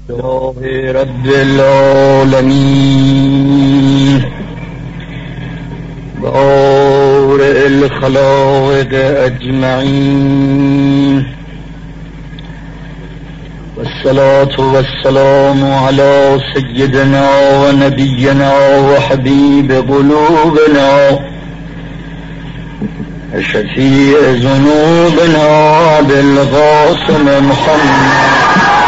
لله رب العالمين بارئ الخلائق أجمعين، والصلاة والسلام على سيدنا ونبينا وحبيب قلوبنا شفيع ذنوبنا بالقاسم محمد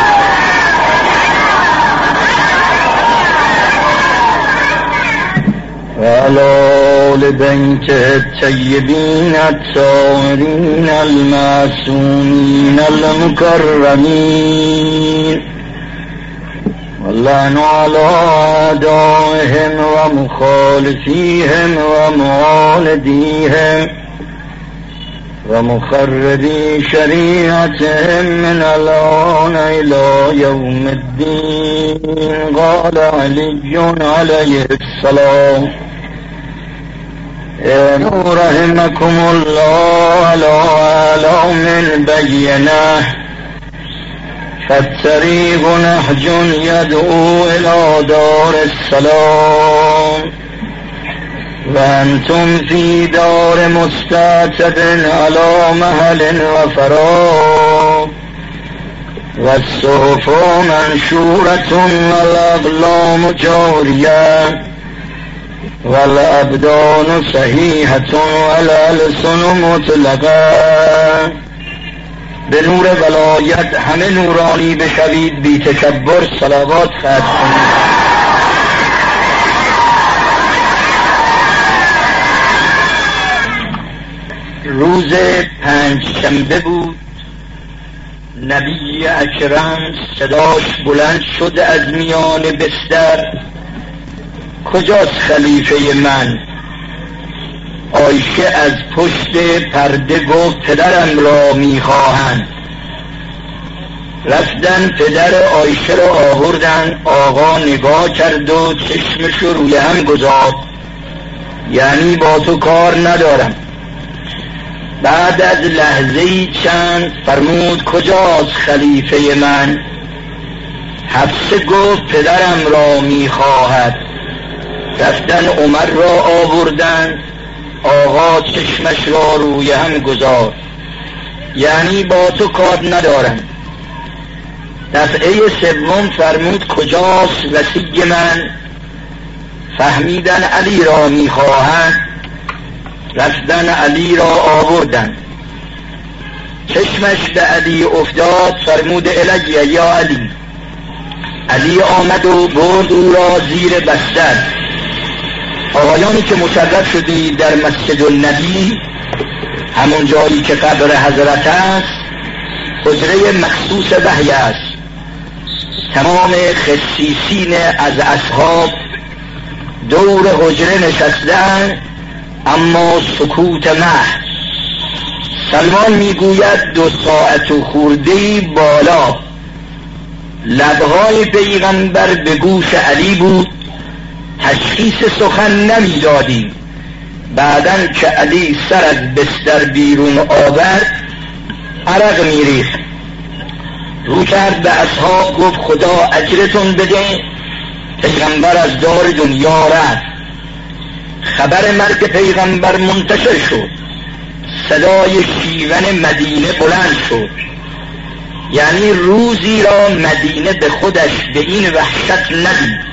وعلى آل بيته الطيبين الطاهرين المعصومين المكرمين، واللعن على أعدائهم ومخالفيهم ومعانديهم ومخربي شريعتهم من الآن إلى يوم الدين. قال علي عليه السلام: رحمكم الله على آلام بينه، فالطريق نهج يدعو إلى دار السلام، وأنتم في دار مستعتب على مهل وفراغ، والصحف منشورة والأقلام جارية، والأبدان صحيحة والألسن مطلقة. به نور ولایت همه نورانی بشوید، بی تکبر صلوات ختم کنید. روز پنجشنبه بود. نبی اکرم صداش بلند شد از میان بستر: کجاست خلیفه من؟ عایشه از پشت پرده گفت: پدرم را میخواهند. رفتن پدر عایشه را آوردن. آقا نگاه کرد و چشمش رو روی هم گذاشت، یعنی با تو کار ندارم. بعد از لحظه‌ای چند فرمود: کجاست خلیفه من؟ حفصه گفت: پدرم را میخواهد. رفتن عمر را آوردن. آقا چشمش را روی هم گذاشت، یعنی با تو کار ندارم. دفعه سوم فرمود: کجاست وصی من؟ فهمیدن علی را میخواهند. رفتن علی را آوردن. چشمش به علی افتاد. فرمود: الیه یا علی. علی آمد و برد او را زیر بستر. آقایانی که مشرف شدید در مسجد النبی، همون جایی که قبر حضرت است، حجره مخصوص وحی است. تمام خصیصین از اصحاب دور حجره نشستند، اما سکوت محض. سلمان میگوید 2 ساعت و خورده‌ای بالا لبهای پیغمبر به گوش علی بود. تشخیص سخن نمیدادیم. بعدن که علی سر از بستر بیرون آورد، عرق میریخت. رو کرد به اصحاب گفت: خدا اجرتون بده، پیغمبر از دار دنیا رفت. خبر مرگ پیغمبر منتشر شد. صدای شیون مدینه بلند شد، یعنی روزی را مدینه به خودش به این وحشت ندید.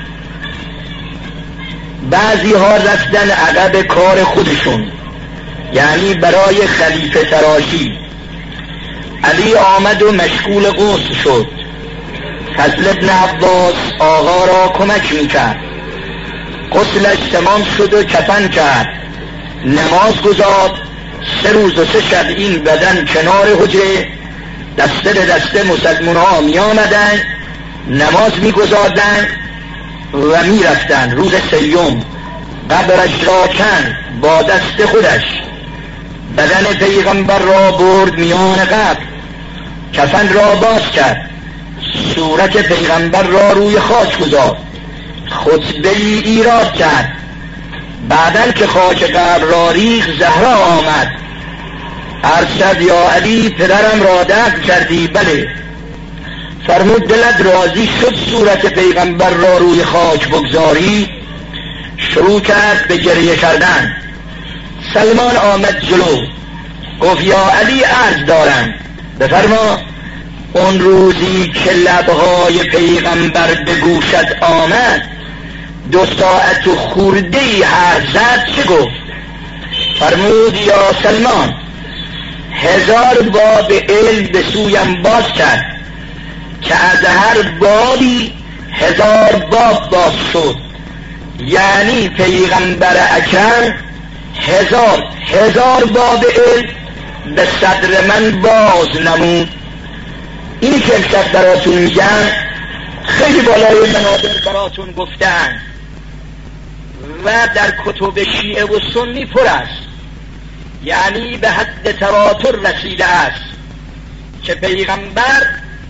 بعضی ها رفتن عقب کار خودشون، یعنی برای خلیفه تراشی. علی آمد و مشغول غسل شد. فضل ابن عباس آقا را کمک میکرد. غسلش تمام شد و کفن کرد، نماز گذاشت. 3 روز و 3 شب این بدن کنار حجره دسته به دسته مسلمان ها می آمدن، نماز می گذاردن و می رفتن. روز 3 قبرش را کند با دست خودش. بدن پیغمبر را برد میان قبر، کفن را باز کرد، صورت پیغمبر را روی خاک گذاشت، خطبه‌ای ایراد کرد. بعدن که خاک قبر را ریخت، زهرا آمد. عرض کرد: یا علی، پدرم را دفن کردی؟ بله. فرمود دلت راضی شد صورت پیغمبر را روی خاک بگذاری؟ شروع کرد به گریه کردن. سلمان آمد جلو، گفت یا علی عرض دارم، بفرما. اون روزی که لبهای پیغمبر به گوشت آمد 2 ساعت و خورده‌ای حرف زد، چه گفت؟ فرمود یا سلمان 1000 باب علم به سویم باز کرد که از هر بابی 1000 باب باز شد. یعنی پیغمبر اکرم 1000 باب علم به صدر من باز نمود. اینی که امشب براتون میگن خیلی بالای منابر براتون گفتن و در کتب شیعه و سنی پر است، یعنی به حد تواتر رسیده است که پیغمبر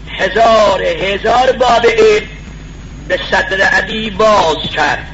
1000 باب علم به صدر علی باز کرد.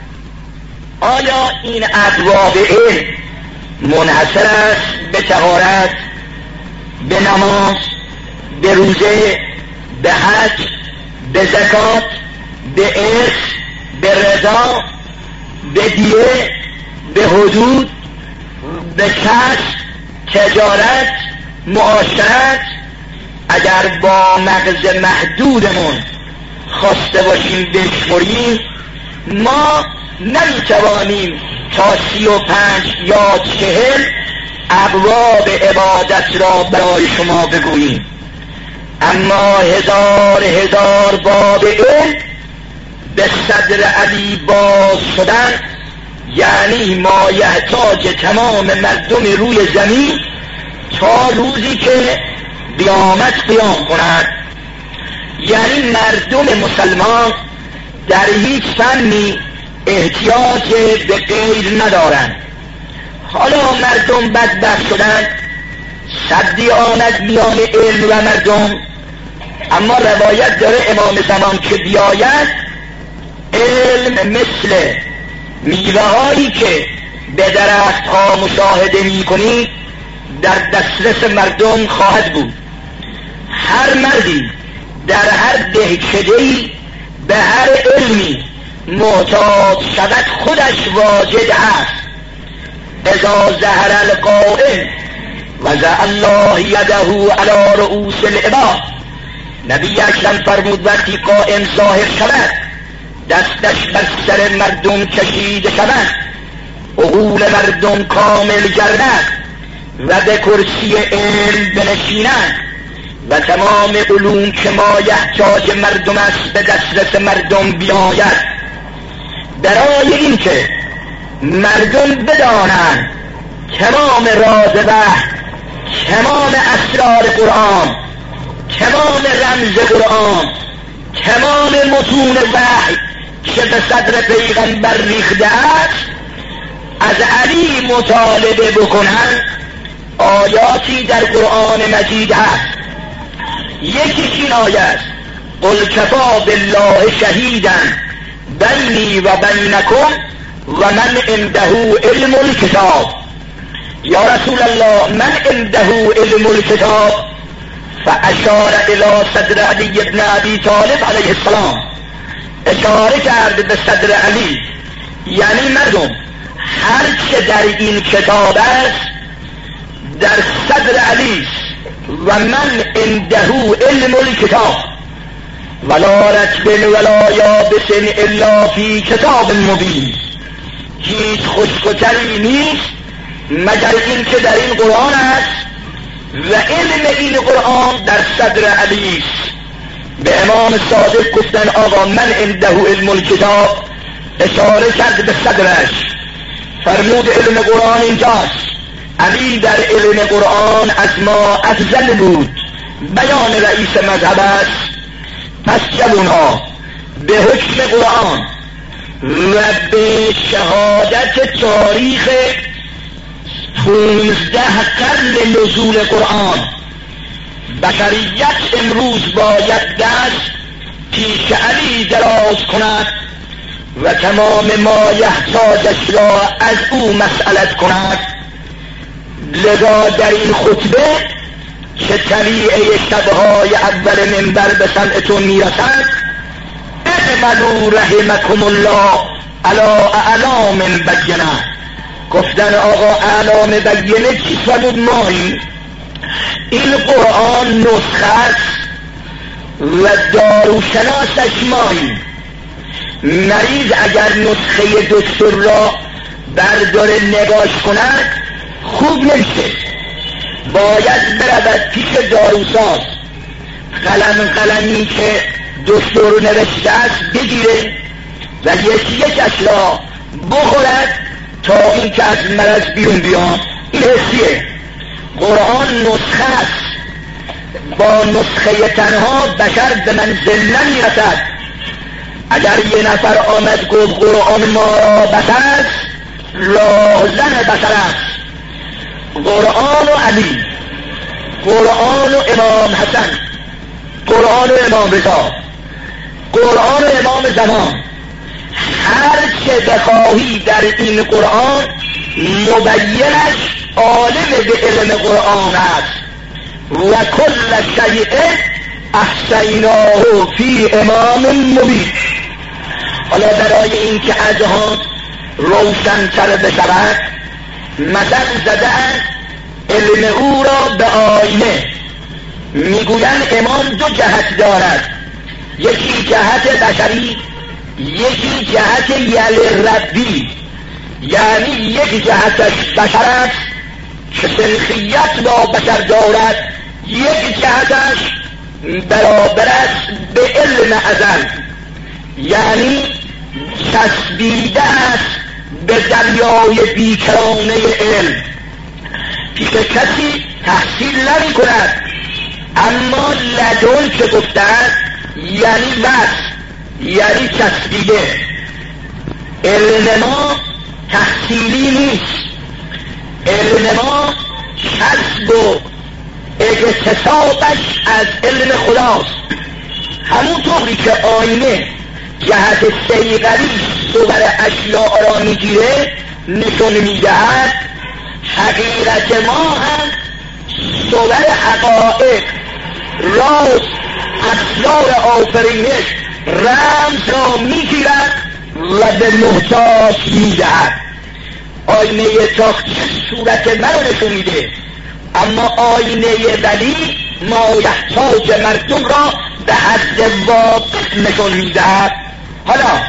آیا این ابواب علم منحصر است به طهارت، به نماز، به روزه، به حج، به زکات، به ارث، به رضا، به دیه، به حدود، به کسب، تجارت، معاشرت؟ اگر با مغز محدودمون خواسته باشیم بشمریم، ما نمیتوانیم تا 35 یا 40 ابواب عبادت را برای شما بگوییم. اما 1000 باب علم به صدر علی باز شدن، یعنی ما یحتاج تمام مردم روی زمین تا روزی که قیامت قیام کند. یعنی مردم مسلمان در هیچ فنی احتیاج به غیر ندارند. حالا مردم بدبخت شدند، سدی آمد میان علم و مردم، اما روایت داره امام زمان که بیاید علم مثل میوه هایی که به درخت ها مشاهده می کنید در دسترس مردم خواهد بود. هر مردی در هر دهکده‌ای به هر علمی محتاج شود خودش واجد است. اذا ظهر القائم وضع الله یده علی رؤوس العباد. نبی اکرم فرمود وقتی قائم ظاهر شود دستش بر سر مردم کشیده شود، عقول مردم کامل گردد و به کرسی علم بنشیند و تمام علوم که ما یحتاج مردم است به دسترس مردم بیاید. برای این که مردم بدانند تمام راز وحی، تمام اسرار قرآن، تمام رمز قرآن، تمام متون وحی که به صدر پیغمبر ریخته است، از علی مطالبه بکنند. آیاتی در قرآن مجید هست، یکیش این آیه است: قل کفا بالله شهیدا بینی و بینکم و من عنده علم الکتاب. یا رسول الله من عنده علم الکتاب، فاشار الى صدر علی ابن ابی طالب علیه السلام. اشاره کرد به صدر علی، یعنی مردم هر چه در این کتاب است در صدر علی و من عنده علم الکتاب ولا رتب ولا یابس الا فی کتاب مبین. هیچ خشک و تری نیست مگر این که در این قرآن است و علم این قرآن در صدر علی است. به امام صادق گفتن آقا من عنده علم الکتاب، اشاره کرد به صدرش، فرمود علم قرآن اینجاست. علی در علم قرآن از ما افضل بود. بیان رئیس مذهب است. پس جوانها به حکم قرآن و به شهادت تاریخ 15 قرن نزول قرآن بشریت امروز باید دست پیش علی دراز کند و تمام ما یحتاجش را از او مسئلت کند. لذا در این خطبه که طلیعه شبهای اول منبر به سمعتون میرسد، اعملوا رحمکم الله علی اعلام بینه. گفتن آقا اعلام بینه چی فرمود؟ ماییم این قرآن نسخه است و داروشناسش ماییم. مریض اگر نسخه دکتر را برداره نگاش کند خوب نمیشه، باید برود پیش داروساز، قلمی که دکتر رو نوشته است بگیره و یکیش را بخورد تا این که از مرض بیرون بیان. این حسیه. قرآن نسخه است، با نسخه تنها بشر به منزل نمیرسد. اگر یه نفر آمد گفت قرآن ما را بشر است، لازم بشر است. قرآن و علی، قرآن و امام حسن، قرآن و امام رضا، قرآن و امام زمان، هر چه بخواهی در این قرآن مبینش عالم به علم قرآن است. و کل شیء احصیناه فی امام مبین. حالا برای این که اذهان روشن‌تر بشود مثل زدن علم او را به آینه. میگویند امام دو جهت دارد، یکی جهت بشری، یکی جهت یل ربی. یعنی یک جهتش بشر است که سلخیت با بشر دارد، یک جهتش برابر است به علم ازل، یعنی چسبیده است به دریای بیکرانه علم. پیش کسی تحصیل نمی کند، اما لدن که گفتند یعنی بس، یعنی چسبیده. علم ما تحصیلی نیست، علم ما کسب و اکتسابش از علم خداست. همونطوری که آینه جهت صیقلی صور اشیاء را میگیره نشون میدهد، حقیقت ما هم صور حقائق، راز، اسرار آفرینش، رمز را میگیرد و به محتاج میدهد. آینه تاخت صورت من رو نشون میده، اما آینه ولی ما یحتاج مردم را به حد واقع نشون میدهد. حالا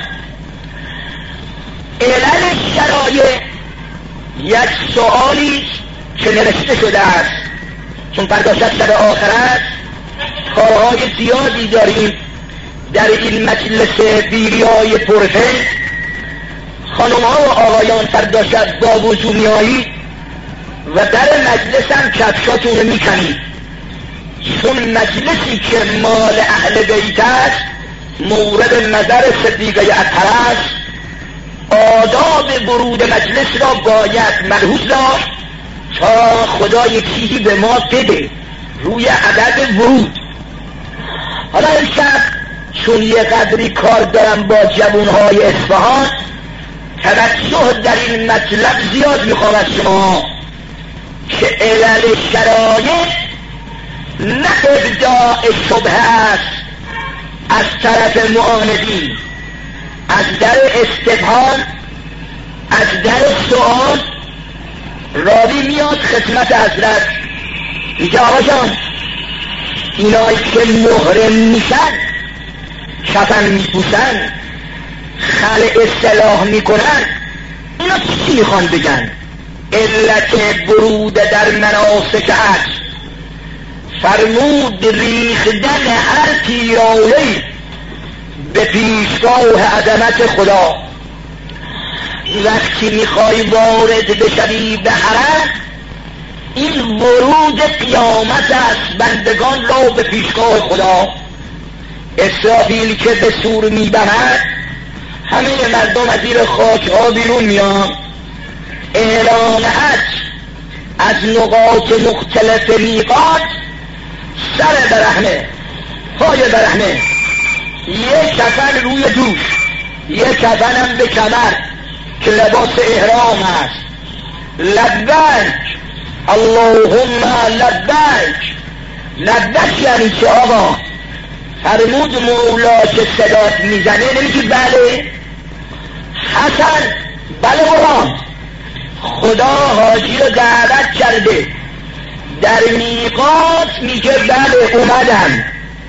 علل شرایع یک سؤالی که نوشته شده است، چون پرداشت شب آخرت کارهای زیادی داریم در این مجلس بیریای پرفیض. خانم ها و آقایان پرداشت با وضو میایی و در مجلس هم کفشاتون رو میکنید، چون مجلسی که مال اهل بیت است مورد نظر صدیقه اطهر است. آداب ورود مجلس را باید ملحوظ داشت تا خدا یک چیزی به ما بده روی عدد ورود. حالا امشب چون یه قدری کار دارم با جوانهای اصفهان، توجه در این مطلب زیاد میخوام از شما که علل شرایع نه ابداع شبهه است از طرف معاندین، از در استفهام، از در سؤال. راوی میاد خدمت حضرت میگه آقا جان اینایی که محرم میشن، کفن میپوشن، خلع اصطلاح میکنن، اینا چی میخوان بگن؟ علت ورود در مناسک حج فرمود ریختن هر تیرانه‌ای به پیشگاه عظمت خدا. وقتی میخوای وارد بشوی به حرم، این ورود قیامت است، بندگان را به پیشگاه خدا. اسرافیل که به سور میبرد همه مردم از زیر خاک ها بیرون میان. اعلان حج از نقاط مختلف میقات، سر برهنه، پای برهنه، یک کفن روی دوش، یک کفنم به کمر که لباس احرام است. لبیک اللهم لبیک لبک یعنی چه آقا؟ فرمود مولا که صدات میزنه نمیگی بله؟ حسن بله قرآن. خدا حاجی رو دعوت کرده در میقات میگه بله اومدم،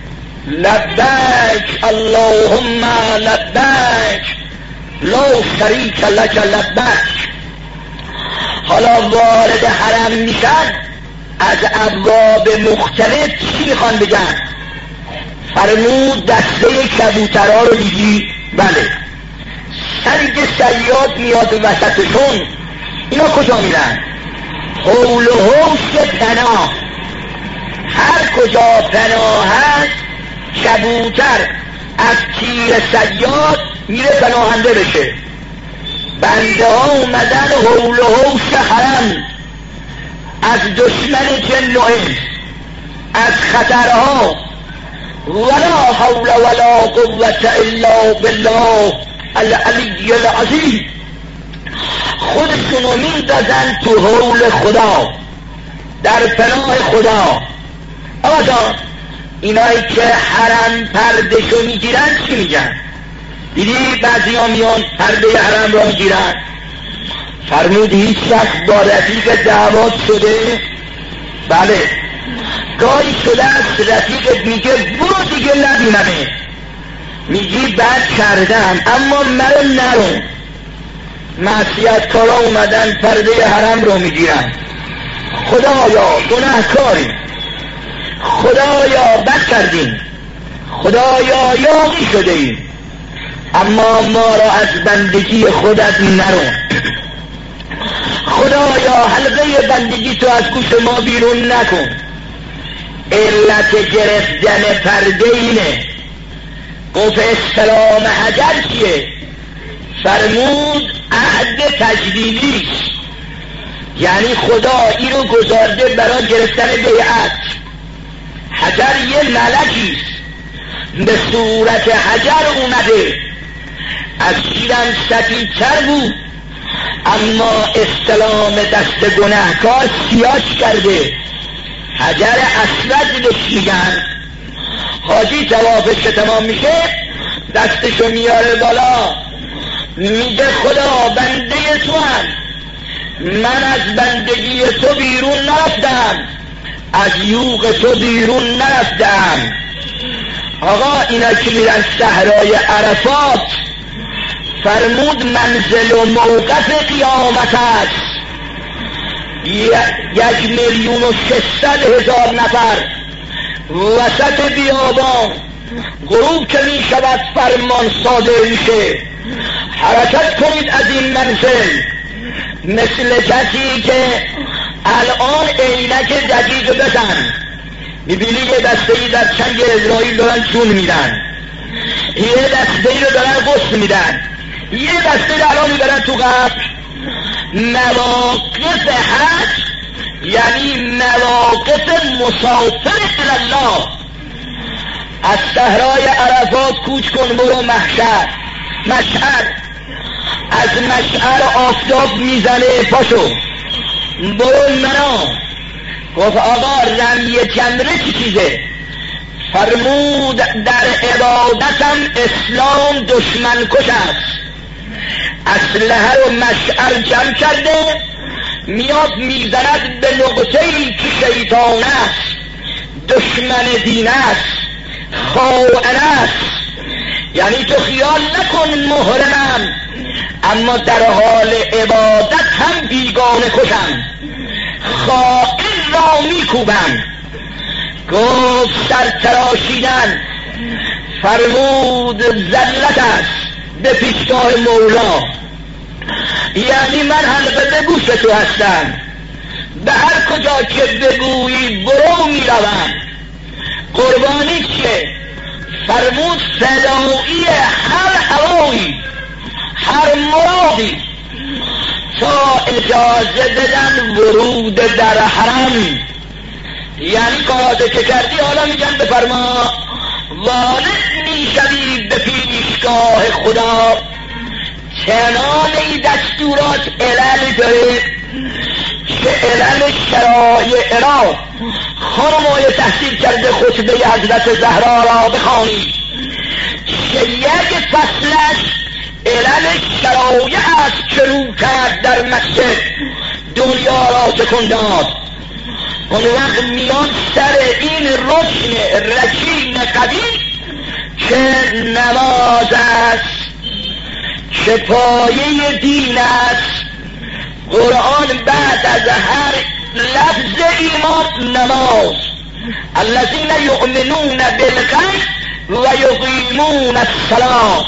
لبک اللهم لبک لا شریک لک لبک. حالا وارد حرم میشن، از ابواب مختلف چی میخوان بگن؟ فرمود دسته کبوترها رو دیدی؟ بله. سنگ صیاد میاد وسطشون، اینا کجا میرن؟ حول و حوش پناه، هر کجا پناه هست کبوتر از تیر صیاد میره پناهنده بشه. بنده ها اومدن حول و حوش حرم، از دشمن جن و انس، از خطرها، ولا حول ولا قوة الا بالله العلی العظیم، خودشونو میندازن تو حول خدا، در پناه خدا. آقا جان اینایی که حرم پردهشو میگیرن چی میگن؟ دیدی بعضی ها میان پرده حرم را میگیرن. فرمود هیچ شخص با رفیق دعوات شده؟ بله. گاهی شده است رفیقت میگه برو دیگه نبینمه، میگی بد کردم اما مرو نرو. معصیت کارا اومدن پرده حرم رو میگیرن. خدایا گناهکاری، خدایا بد کردیم، خدایا یاغی شده ایم، اما ما را از بندگی خودت نرو. خدایا حلقه بندگی تو از گوش ما بیرون نکن. علت گرفتن پرده اینه. گفت اسلام حجر چیه؟ فرمود عهد تجلیلیش، یعنی خدا این رو گذارده برای گرفتن بیعت. حجر یه ملکیست، به صورت حجر اومده، از شیرم سفیدتر بود اما استلام دست گناهکار سیاش کرده، حجر اسود بهش میگن. حاجی طوافش که تمام میشه دستشو میاره بالا، میگه خدا بنده تو هم، من از بندگی تو بیرون نرفتم، از یوغ تو بیرون نرفتم. آقا اینا که میرن صحرای عرفات، فرمود منزل و موقف قیامت است. 1,600,000 نفر وسط بیابان، غروب که می شود فرمان صادر میشه، حرکت کنید از این منزل. مثل کسی که الان عینک دقیق بزن، میبینی یه دسته‌ای در چنگ اسرائیل دارن چون میدن، یه دسته‌ای رو دارن غسل میدن، یه دسته‌ای رو الان میبرن تو قبر. مواقف حج یعنی مواقف مسافر الله. از صحرای عرفات کوچ کن برو مشعر، از مشعر آفتاب میزنه پاشو برو منا. گفت آقا رمی جمره چی چیزه؟ فرمود در عبادتم اسلام دشمن کش است. اسلحه رو مشعر جمع کرده میاد میزند به نقطه‌ای که شیطان است، دشمن دین است، خائن است. یعنی تو خیال نکن محرمم اما در حال عبادت هم بیگانه کشم، خائن را میکوبم. گفت سرتراشیدن. فرمود ذلت است به پیشگاه مولا، یعنی من حلقه به گوش تو هستم، به هر کجا که بگویی برو میروم. قربانی چیه؟ فرمود فدایی هر هوایی، هر مرادی، تا اجازه بدن ورود در حرم. یعنی کارات که کردی حالا میگن بفرما، وارد میشوی به پیشگاه خدا. چنان این دستورات علل داره که علل شرایع را خانمای تحصیل کرده خطبه حضرت زهرا را بخوانید. یک فصلش علل شرایع است که رو کرد در مسجد دنیا را تکان داد. اون وقت میان سر این رکن رکین قوی که نماز است، که پایه دین است. قرآن بعد از هر لفظ ایمان نماز، الذین یؤمنون بالغیب و یقیمون الصلاة.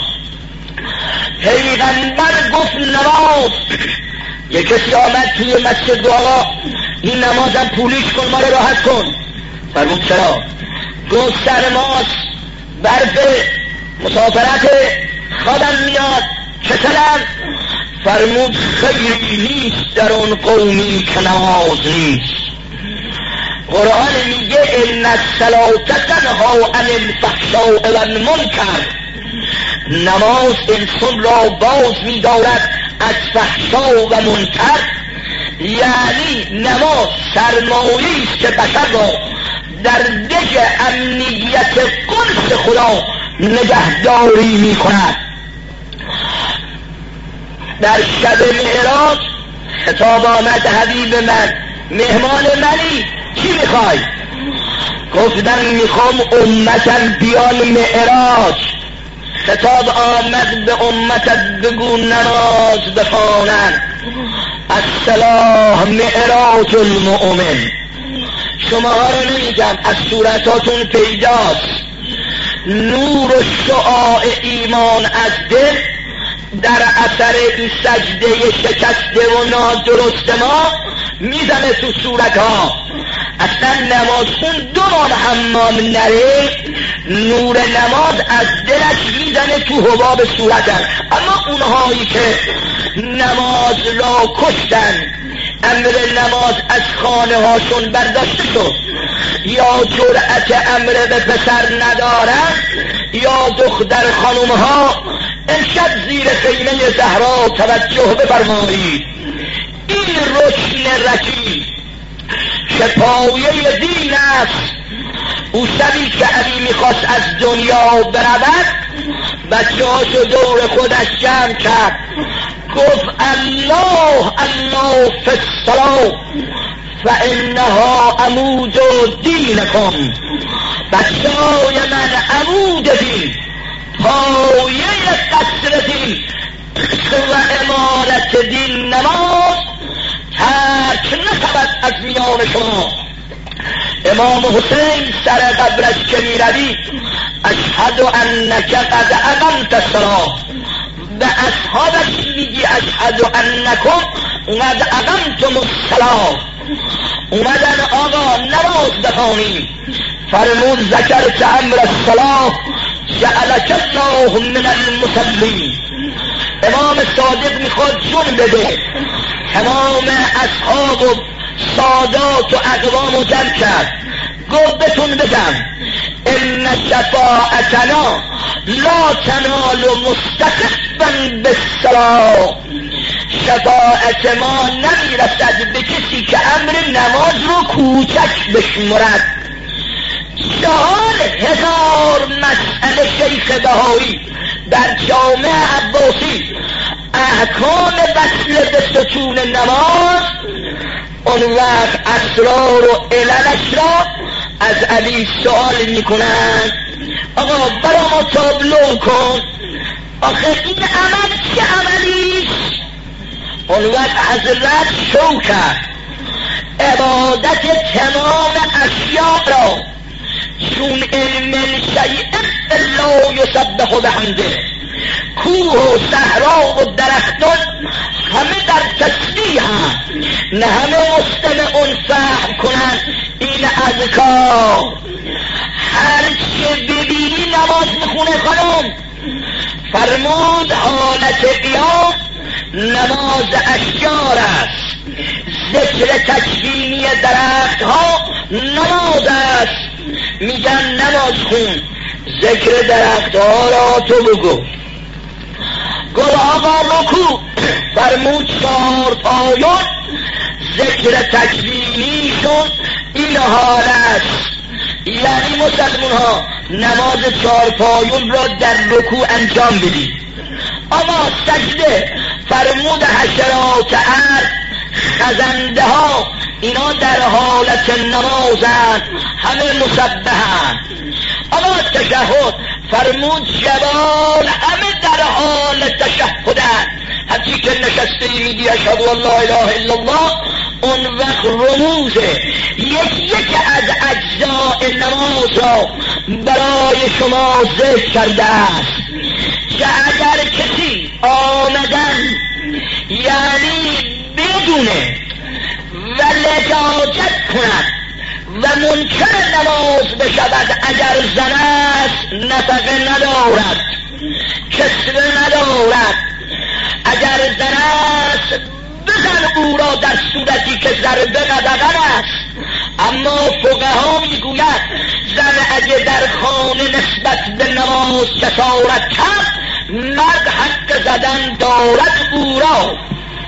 پیغمبر گفت نماز. یک کسی آمد توی مسجد گفت آقا این نمازم پولیش کن، ما رو راحت کن. فرمود چرا؟ گفت سرماست، برف، مسافرت، خوابم میاد، چطورم؟ فرمود خیری نیست در اون قومی که نماز نیست. قرآن میگه ان الصلاة تنهی عن الفحشاء والمنکر. نماز انسان را باز می‌دارد از فحشا و منکر. یعنی نماز سرمایه‌ای است که بشر را در دژ امنیت قدس خدا نگهداری می‌کند. در شب معراج خطاب آمد حبیب من، مهمان منی، چی میخوای؟ گفتم میخوام امتم بیان معراج. خطاب آمد به امتت بگو نماز بخوانند. الصلاة معراج المؤمن. شما ها رو نمیگم، از صورتاتون پیداست. نور و شعاع ایمان از دل در اثر این سجده شکسته و نادرست ما میزنه تو صورت ها. اصلا نماز خون 2 بار حمام نره، نور نماز از دلش میزنه تو حباب صورتن. اما اونهایی که نماز را کشتن، امر نماز از خانه هاشون برداشته شد، یا جرأت امر به پسر ندارن، یا دختر خانم ها امشب زیر خیمه زهرا توجه بفرمایید. این رکن رکی که پایه دین است. او شبی که علی میخواست از دنیا برود، بچه‌هاشو دور خودش جمع کرد، گفت الله الله فی الصلاة فانها عمود دینکم. بچه‌های من، عمود دین، پایه قصر دین و امارت دین نماز ترک نشود از میان شما. امام حسین سر قبرش که میروی اشهد انک قد اقمت الصلاة، به اصحابش میگی اشهد انکم قد اقمتم الصلاة. اومدن آقا نماز بخوانیم. فرمود ذکرت امر الصلاة جعلک الله من المصلین. امام صادق میخواد جون بده، تمام اصحاب و سادات و اقوام جمع کرد، گفت بهتون بگم ان شفاعتنا لا تنال مستخفا بالصلاة. شفاعت ما نمیرسد به کسی که امر نماز رو کوچک بشمرد. 4000 مسئله شیخ بهایی در جامع عباسی احکام وصل به ستون نماز، اون وقت اسرار و عللش را از علی سوال میکنن. آقا برا ما تابلو کن، آخه این عمل چه عملیست؟ اون وقت حضرت شو کرد عبادت تمام اشیاء را، چون علم شیء الا یسبح بحمده. کوه و صحرا و درختان همه در تسبیح هم، نه همه مستمعون فهم کنن این اذکار. هر چه ببینی نماز میخونه خانم. فرمود حالت قیام نماز اشجار است، ذکر تکوینی درخت ها نماز است. میگن نماز خون، ذکر درخت ها را تو بگو. گل آقا رکوع، فرمود 4 پایان ذکر تکوینیشون این حال است، یعنی مسلمان ها نماز چارپایون را در رکوع انجام بدید، اما سجده فرمود حشرات ارض خزنده ها اینا در حالت نمازند، همه مسبحند. اما تشهد فرمود جبال همه در حال تشهدند، هرچی که نشسته میگی اشهد ان لا اله الا الله، اون وقت رموزه یک از اجزاء نماز را برای شما ذکر کرده است که اگر کسی آمدن یعنی بدونه و لجاجت کند و منکر نماز بشود، اگر زن است نفقه ندارد، کسوه ندارد، اگر زن است بزن او را در صورتی که ضربه قدغن است. اما فقها میگوید زن اگه در خانه نسبت به نماز جسارت کرد، مرد حق زدن دارد او را.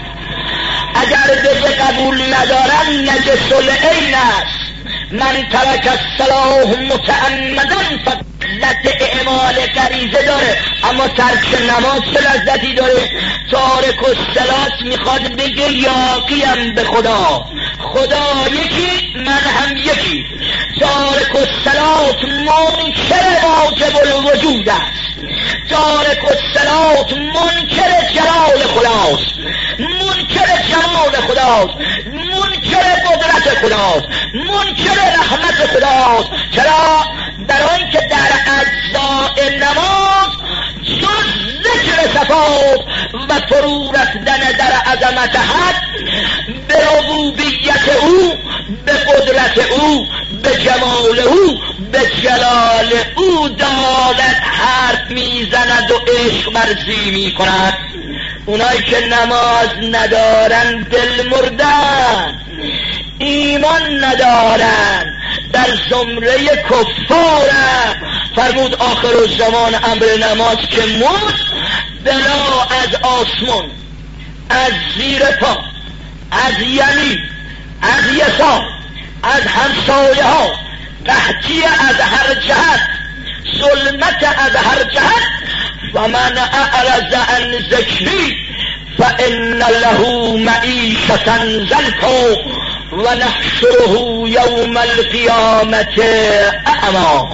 اگر به قبول ندارن نجس العین است. من ترک الصلاة متعمدا لذت اعمال غریزه داره، اما ترک نماز چه لذتی داره؟ تارک الصلاة میخواد بگه یاقیم به خدا، خدا یکی من هم یکی. تارک الصلاة منکر واجب الوجود است، تارک الصلاة منکر جلال خداست، منکر جمال خداست، منکر قدرت خداست، منکر رحمت خداست. چرا؟ برای اینکه در اجزاء نماز جز ذکر صفات و فرو رفتن در عظمت حق، به ربوبیت او، به قدرت او، به جمال او، به جلال او دالت حرف میزند و عشق ورزی میکند. اونایی که نماز ندارن دل مردن، ایمان ندارن، در زمره کفارن. فرمود آخر الزمان امر نماز که مرد، بلا از آسمان، از زیر پا، از یمین، از یسار، از همسایه ها، قحطی از هر جهت، ظلمت از هر جهت. فمن اعرض عن ذکری فان له معیشة ضنکا و نحشره یوم القیامة اعمی.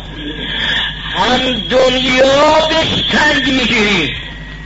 هم دنیا بهش تنگ میگیری،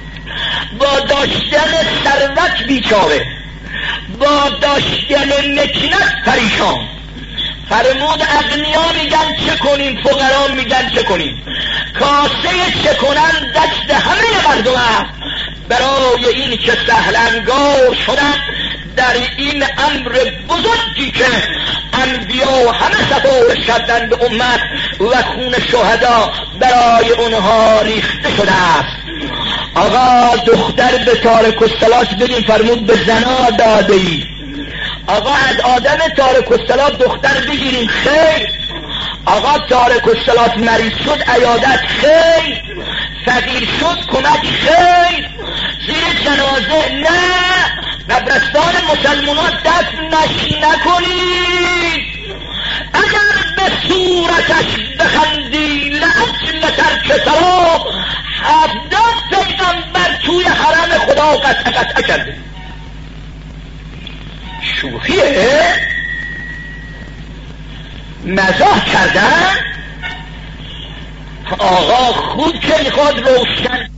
با داشتن ثروت بیچاره، با داشتن مکنت پریشان. فرمود اغنیا میگن چه کنیم، فقرا میگن چه کنیم. کاسه چه کنن دست همه مردم است. برای این که سهلنگار شدن در این امر بزرگی که انبیا همه سفارش کردن به امت و خون شهدا برای اونها ریخته شده است. آقا دختر به تارک الصلاة بدین، فرمود به زنا داده ای. آقا از آدم تارک الصلاة دختر بگیریم، خیر. آقا تارک الصلاة مریض شد عیادت، خیر. فقیر شد کمک، خیر. زیر جنازه نه. قبرستان مسلمانان دست نکنید. اگر به صورتش بخندی لأجل ترک صلاة، 70 پیغمبر توی حرم خدا قطع کرده. شوخیه؟ مزاح کردن؟ آقا خود که میخواد روشن